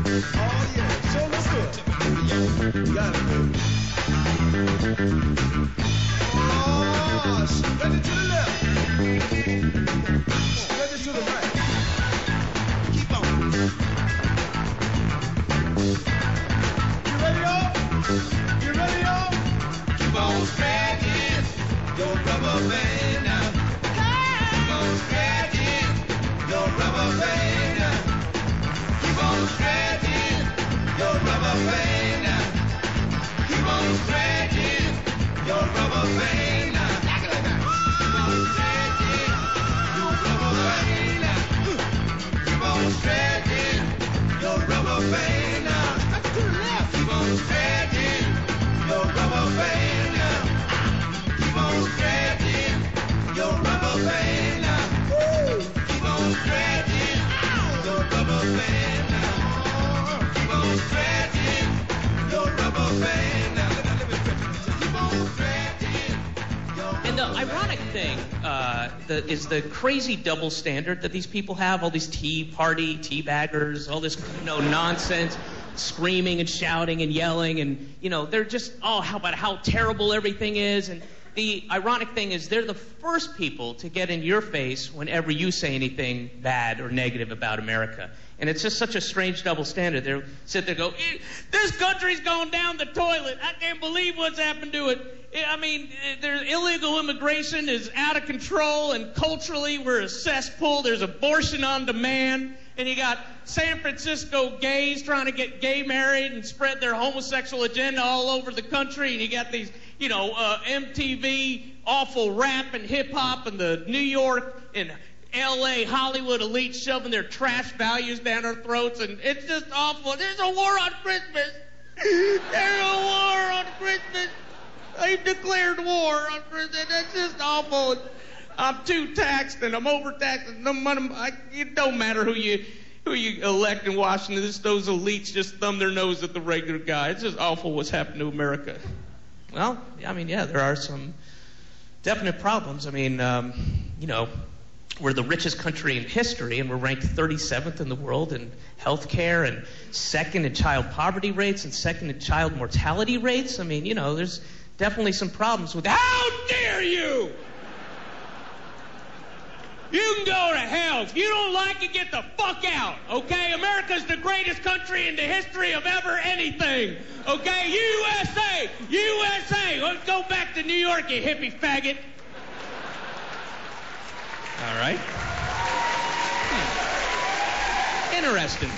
Oh, yeah. Show looks good. Got it, baby. Oh, spread it to the left. Spread it to the right. Keep on. You ready, y'all? You ready, y'all? Keep on spreading your rubber band now. Keep on spreading your rubber band now. Keep on spreading your rubber band now. Keep on spreading your rubber band now. Keep on spreading your rubber band now. Keep on spreading your rubber band now. To the left. Keep on spreading your rubber band now. Keep on spreading your rubber band now. Keep on spreading your rubber band now. Keep on spreading your rubber band now. Keep on spreading your rubber. And the ironic thing is the crazy double standard that these people have, all these Tea Party, tea baggers, all this nonsense, screaming and shouting and yelling, and they're just how terrible everything is. And the ironic thing is they're the first people to get in your face whenever you say anything bad or negative about America. And it's just such a strange double standard. They sit there and go, this country's going down the toilet. I can't believe what's happened to it. I mean, there's illegal immigration is out of control, and culturally we're a cesspool. There's abortion on demand. And you got San Francisco gays trying to get gay married and spread their homosexual agenda all over the country. And you got these, MTV awful rap and hip-hop, and the New York and L.A. Hollywood elites shoving their trash values down our throats. And it's just awful. There's a war on Christmas. There's a war on Christmas. They've declared war on Christmas. That's just awful. I'm too taxed and I'm overtaxed. It don't matter who you elect in Washington. Those elites just thumb their nose at the regular guy. It's just awful what's happened to America. Well, there are some definite problems. We're the richest country in history, and we're ranked 37th in the world in health care, and second in child poverty rates, and second in child mortality rates. There's definitely some problems with that. How dare you! You can go to hell. If you don't like it, get the fuck out, okay? America's the greatest country in the history of ever anything, okay? USA! USA! Let's go back to New York, you hippie faggot. All right. Interesting.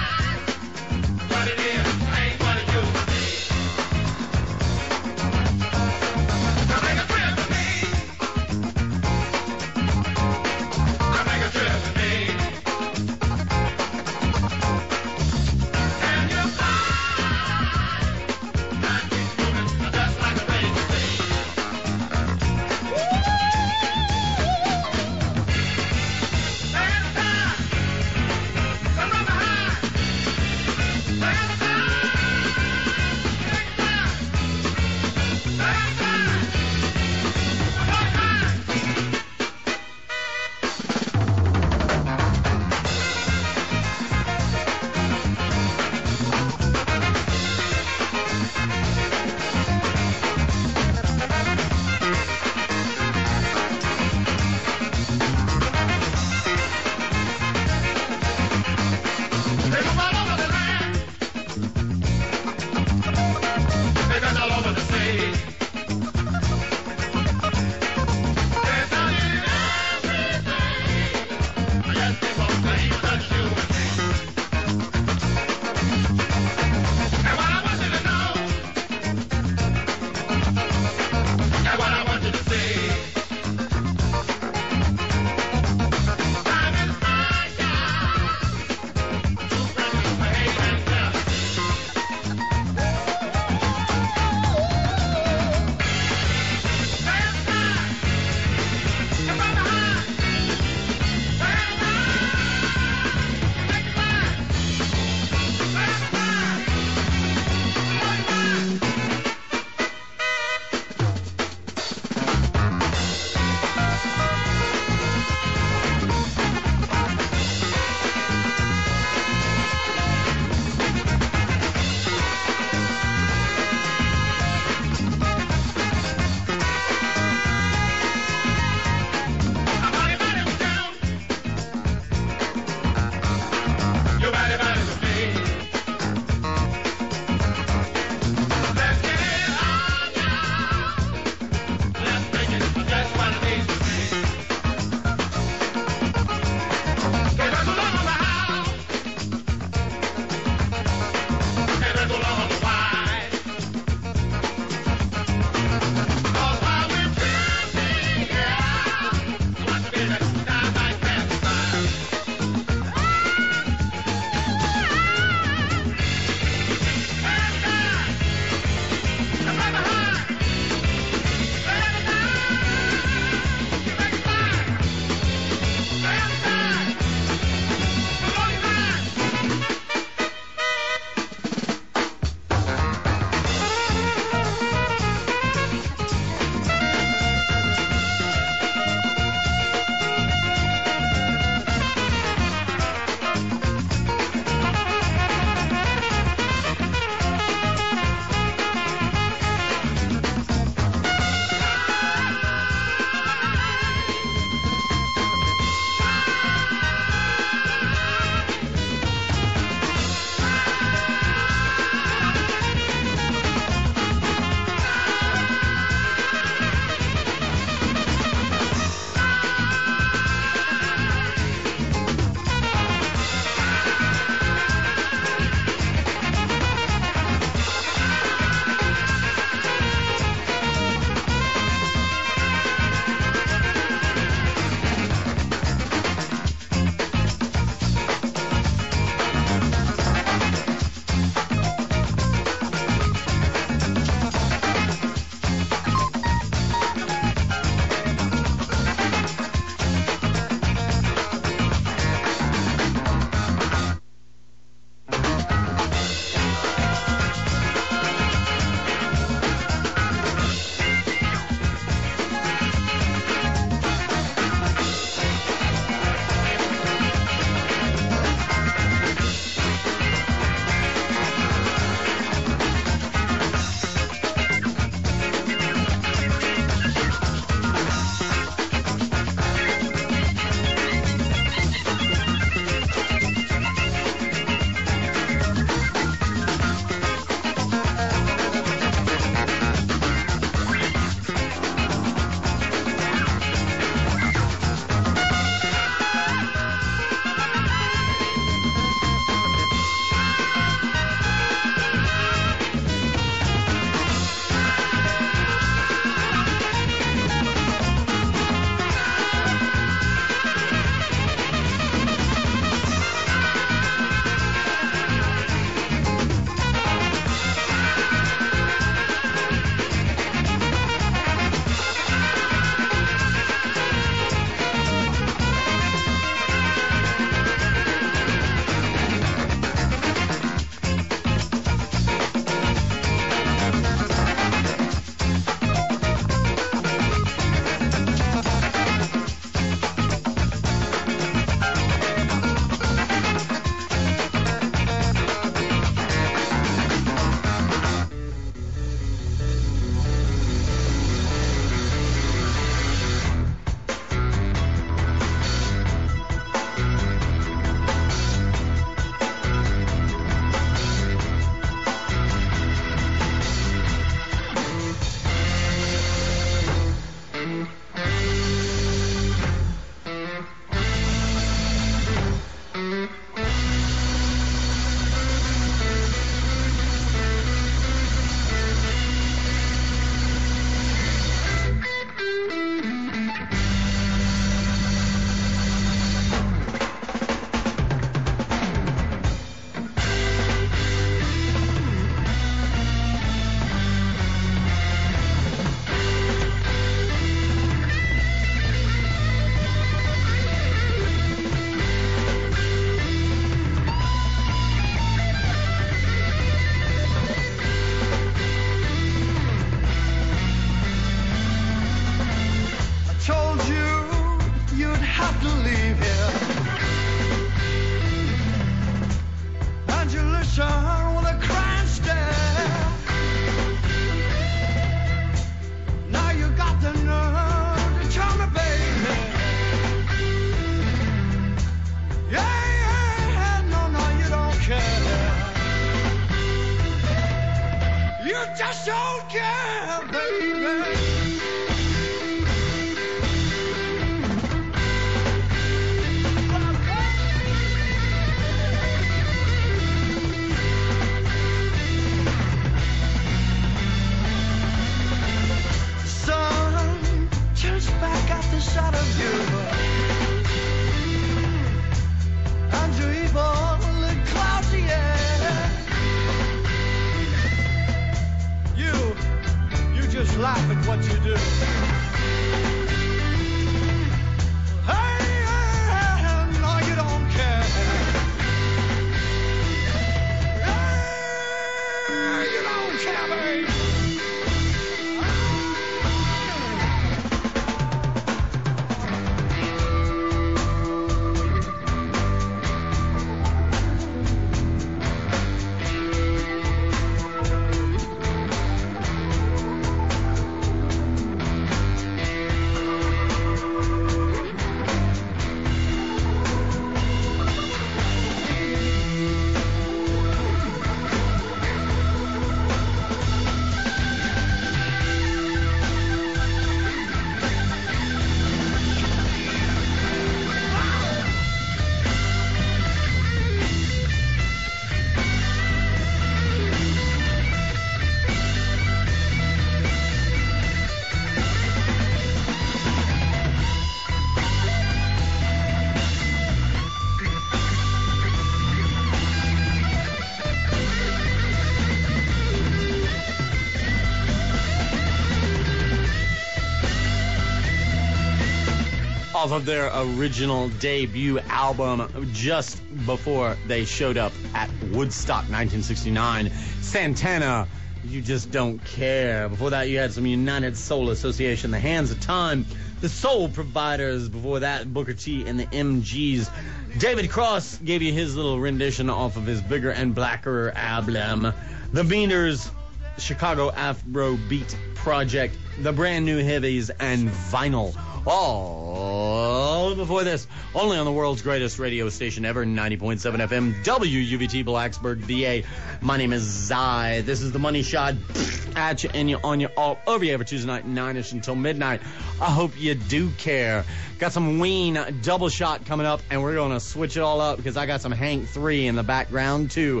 off of their original debut album just before they showed up at Woodstock 1969. Santana, You Just Don't Care. Before that, you had some United Soul Association, The Hands of Time, The Soul Providers. Before that, Booker T and the MGs. David Cross gave you his little rendition off of his Bigger and Blacker album. The Beaners, Chicago Afro Beat Project, The Brand New Heavies, and Vinyl. All before this, only on the world's greatest radio station ever, 90.7 FM, WUVT, Blacksburg, VA. My name is Zai. This is the Money Shot at you and you on you all over you every Tuesday night, 9ish until midnight. I hope you do care. Got some Ween double shot coming up, and we're going to switch it all up because I got some Hank 3 in the background, too.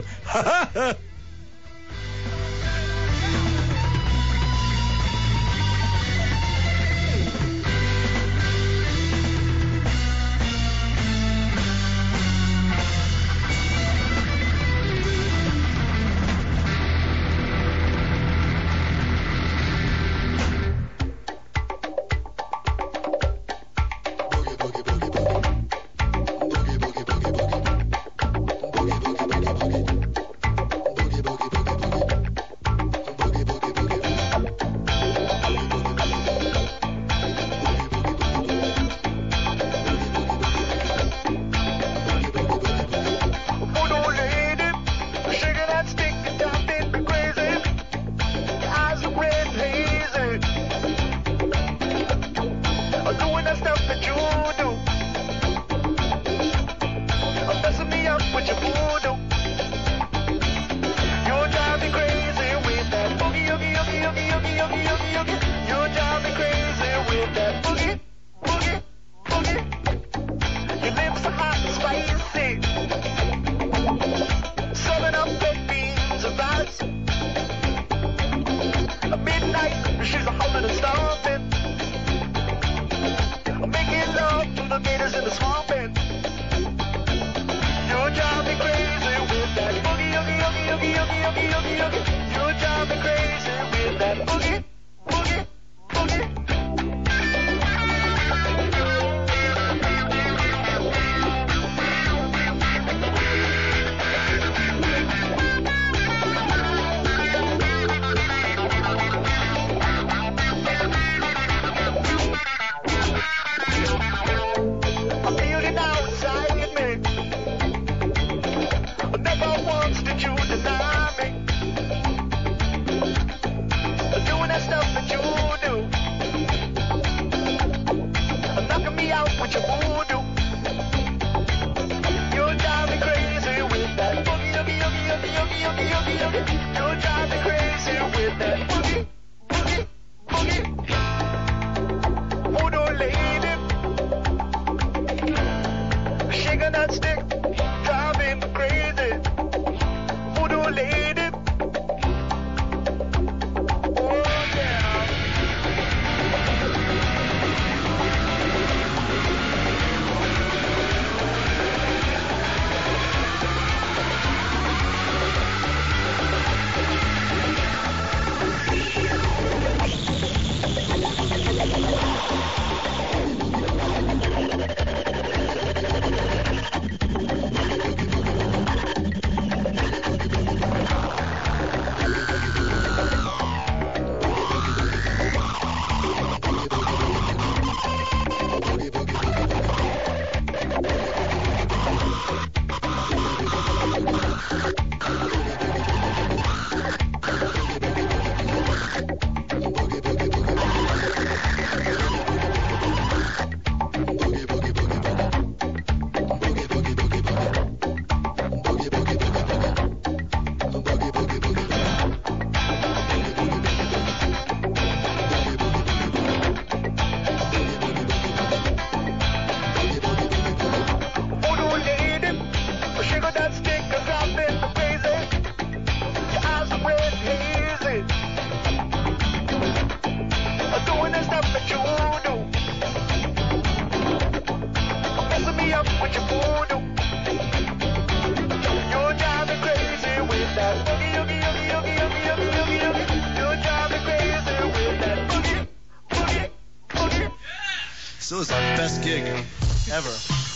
So it was our best gig ever.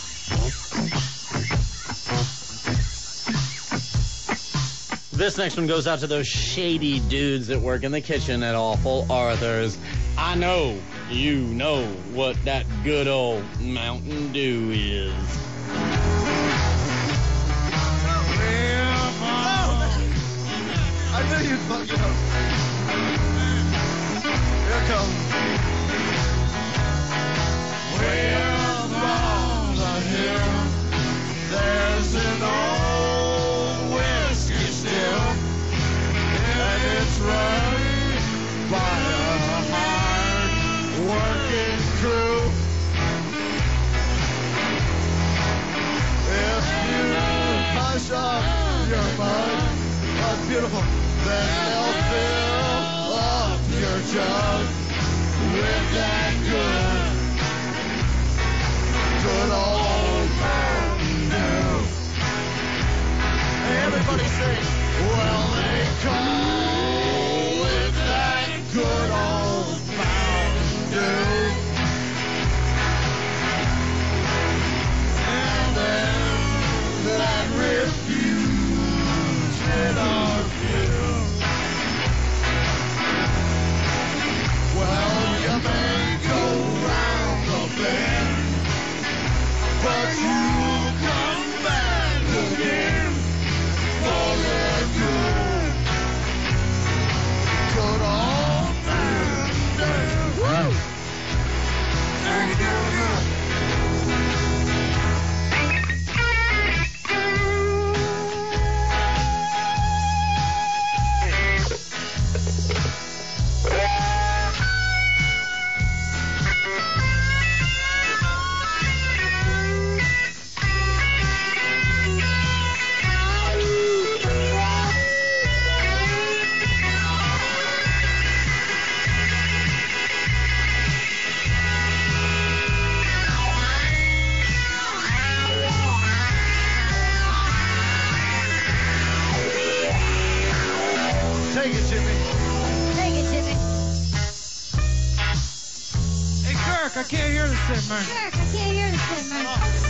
This next one goes out to those shady dudes that work in the kitchen at Awful Arthur's. I know you know what that good old Mountain Dew is. I knew you'd fuck it up. Here it comes. Well, on the hill, there's an old whiskey still, and it's run by a hard-working crew. If you hush up your mug, oh, beautiful. Then they'll fill up your jug with that good old Mountain Dew. Hey, everybody sing. Well, they call it that good old Mountain Dew. And then that refusion of you. Well, you may go round the bend, but you'll come back again for the good old Mountain Dew. Woo! Thank you. Take it, Jimmy. Take it, Jimmy. Hey, Kirk, I can't hear this thing, man. Kirk, I can't hear this thing, man.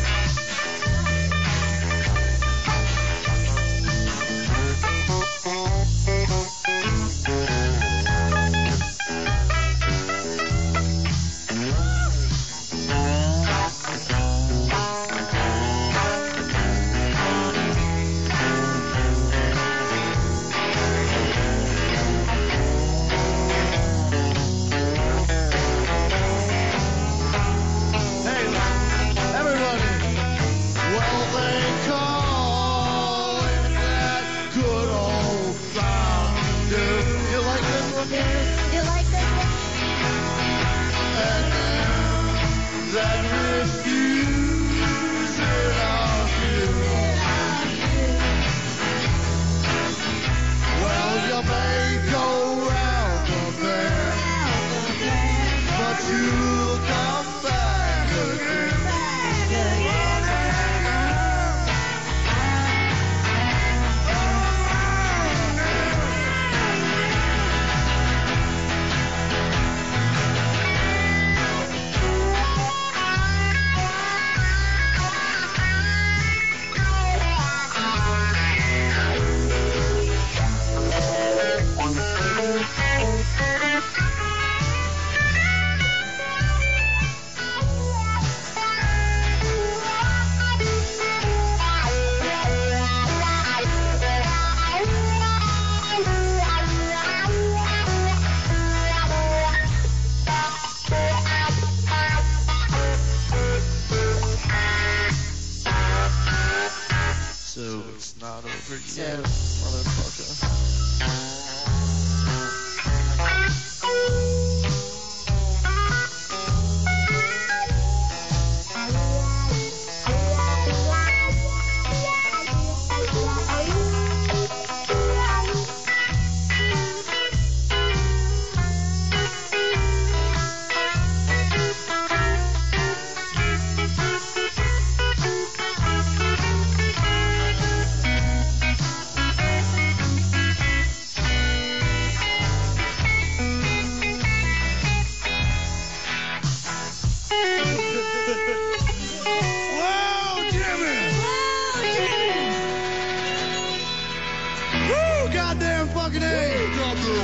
Hey, everybody. Well, they call it that good old Mountain Dew. You like this one? You like this one? And then that refusion of you. Well, you may go round the bend, but you'll come back again.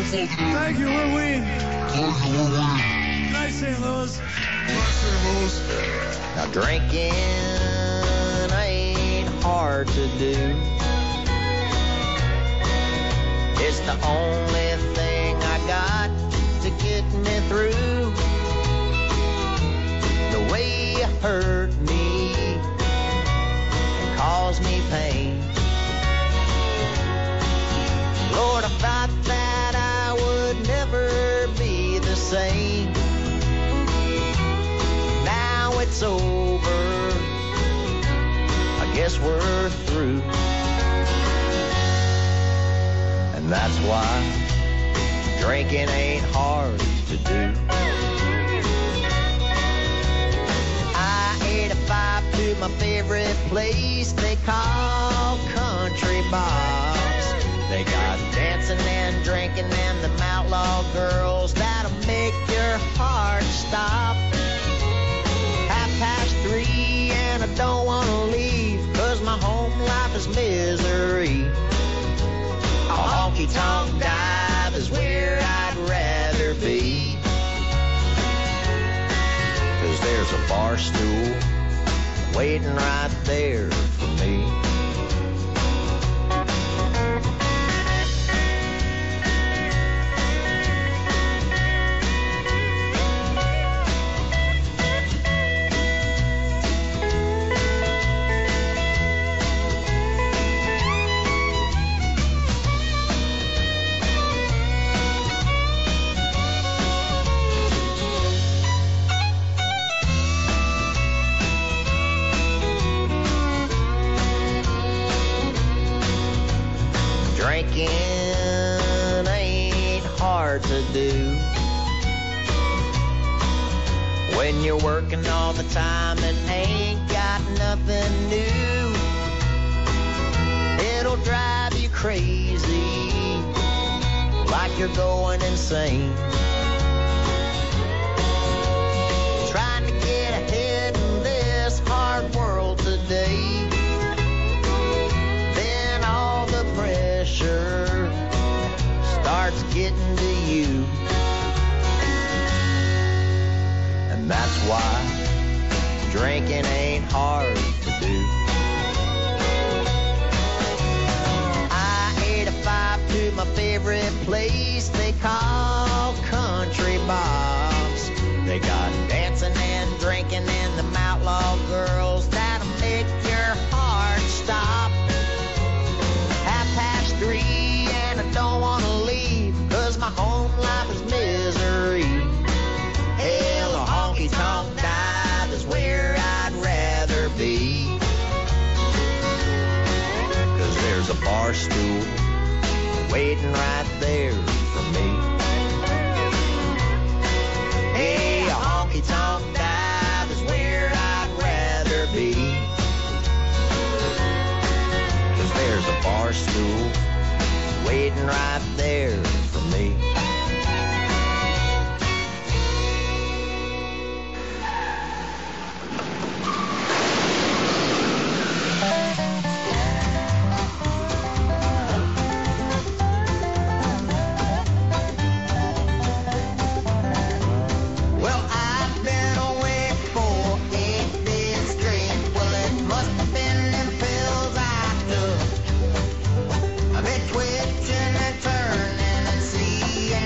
Thank you, we're Ween. Nice St. Louis. Now drinking ain't hard to do. It's the only thing I got to get me through. The way you hurt me and cause me pain. Lord, I thought that I would never be the same. Now it's over. I guess we're through. And that's why drinking ain't hard to do. I 85 to my favorite place they call Country Bob's. They got dancing and drinking and them outlaw girls that'll make your heart stop. 3:30 and I don't want to leave, 'cause my home life is misery. A honky-tonk dive is where I'd rather be, 'cause there's a bar stool waiting right there for me. Drinking ain't hard to do when you're working all the time and ain't got nothing new. It'll drive you crazy, like you're going insane. Trying to get ahead in this hard world today. Then all the pressure starts getting to you. And that's why drinking ain't hard to do. I-85 to my favorite place they call Country Bob's. They got dancing and drinking and them outlaw girls that'll make your heart stop. 3:30 and I don't want to leave, 'cause my home life is misery. Hell, a honky-tonk dive is where I'd rather be, 'cause there's a bar stool waiting right there for me. Hey, a honky-tonk dive is where I'd rather be, 'cause there's a bar stool waiting right there for me. Well, I've been awake for 8 days straight. Well, it must have been them pills I took. I've been twitching and turning and seeing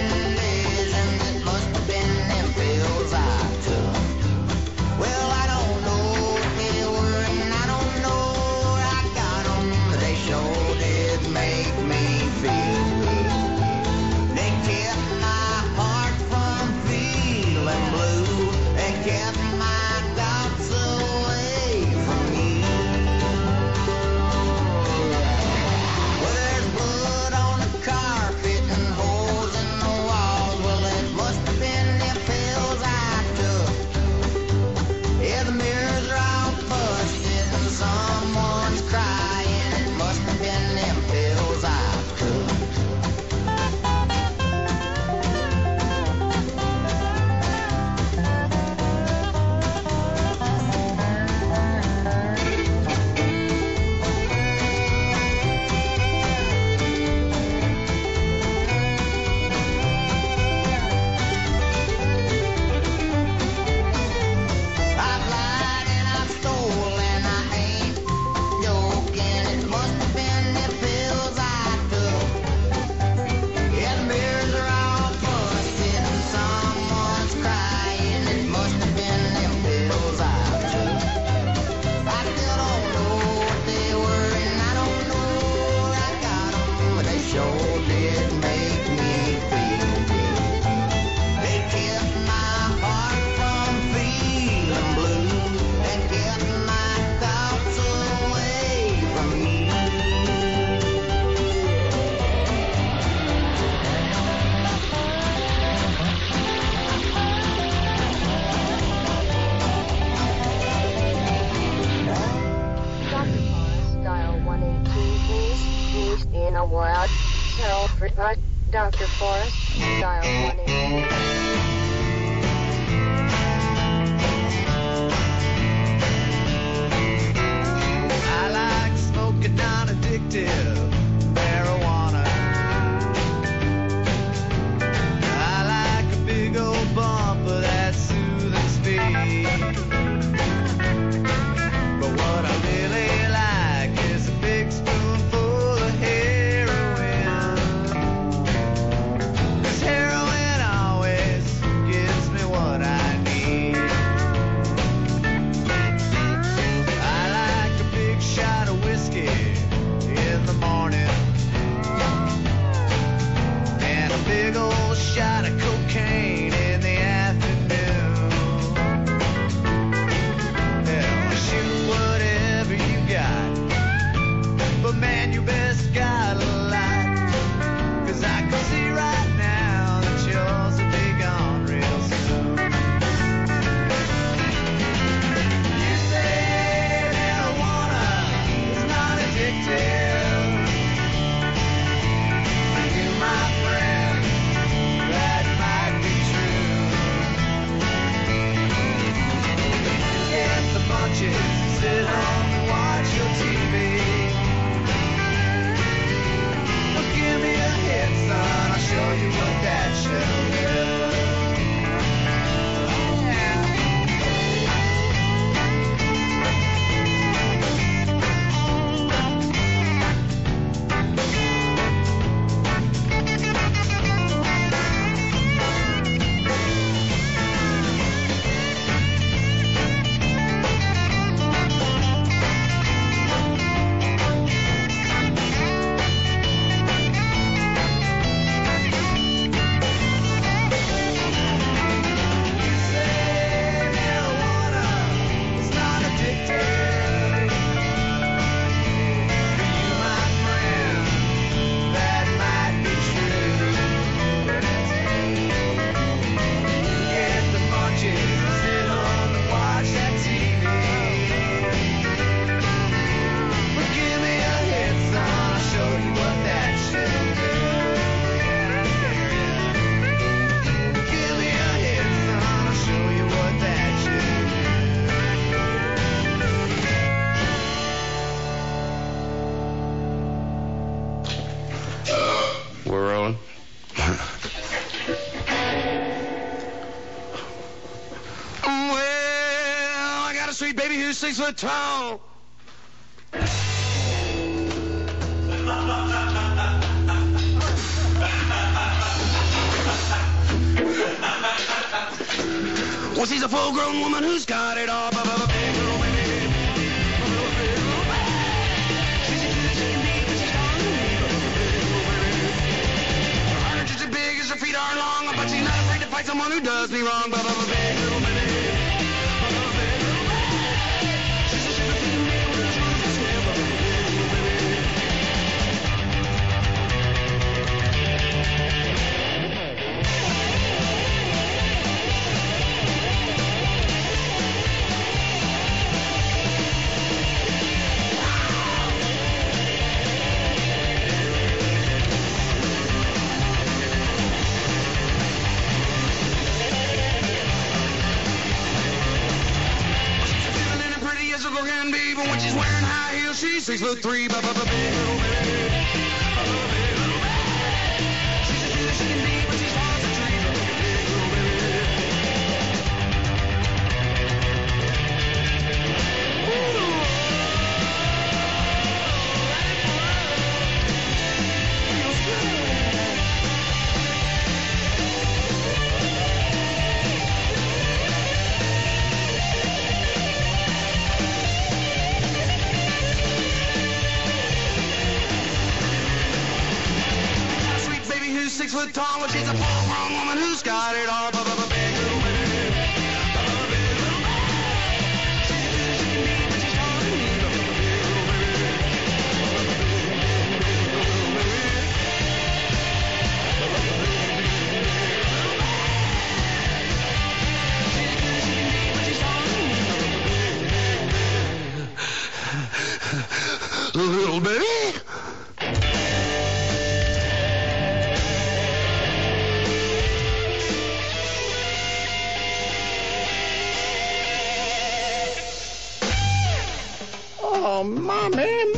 Dr. Forrest, dial 1-800. I like smoking non-addictive marijuana. I like a big old bump of that soothing speed. But what I really like is a big spoonful of heroin. 'Cause heroin always gives me what I need. I like a big shot of whiskey in the morning and a big old shot of cocaine in the afternoon. Hell, shoot whatever you got, but man, you best got a lot. 'Cause I can see right now that yours will be gone real soon. You say marijuana is not addictive. You, my friend, that might be true. You get the munchies, sit home and watch your TV. Well, give me a hit, son, I'll show you what that should do. We're rolling. Well, I got a sweet baby who's 6 foot tall. Well, she's a full-grown woman who's got it all. Her just as big as her feet are long, but she's not afraid to fight someone who does me wrong. Big little baby. Can be, but when she's wearing high heels, she's 6'3". Big little baby. She's as good as she can be, but she's hard to treat. Big little sweet baby who's 6 foot tall, but she's a full-grown woman who's got it all. Big little baby. Big little baby. She's as good as she can be, but she's hard to treat. Big little baby. Little baby. Oh, mommy.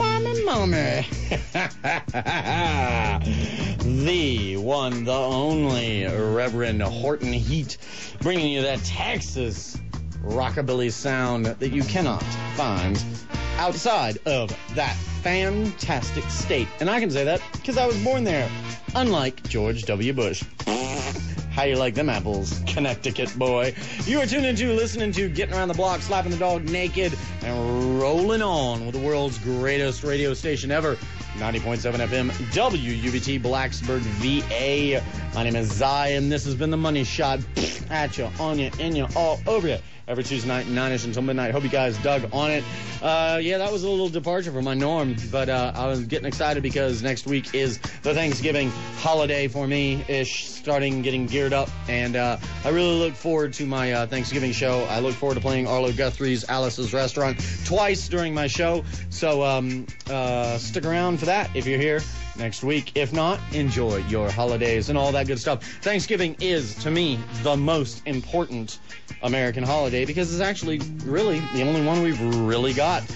The one, the only Reverend Horton Heat, bringing you that Texas rockabilly sound that you cannot find outside of that fantastic state. And I can say that because I was born there, unlike George W. Bush. How you like them apples, Connecticut boy? You are tuned into, listening to, getting around the block, slapping the dog naked, and rolling on with the world's greatest radio station ever, 90.7 FM, WUBT, Blacksburg, VA. My name is Zion. This has been the Money Shot. At you, on you, in you, all over you. Every Tuesday night, 9ish until midnight. Hope you guys dug on it. Yeah, that was a little departure from my norm, but I was getting excited because next week is the Thanksgiving holiday for me-ish, starting getting geared up, and I really look forward to my Thanksgiving show. I look forward to playing Arlo Guthrie's Alice's Restaurant twice during my show, so stick around for that if you're here next week. If not, enjoy your holidays and all that good stuff. Thanksgiving is, to me, the most important American holiday because it's actually really the only one we've really got.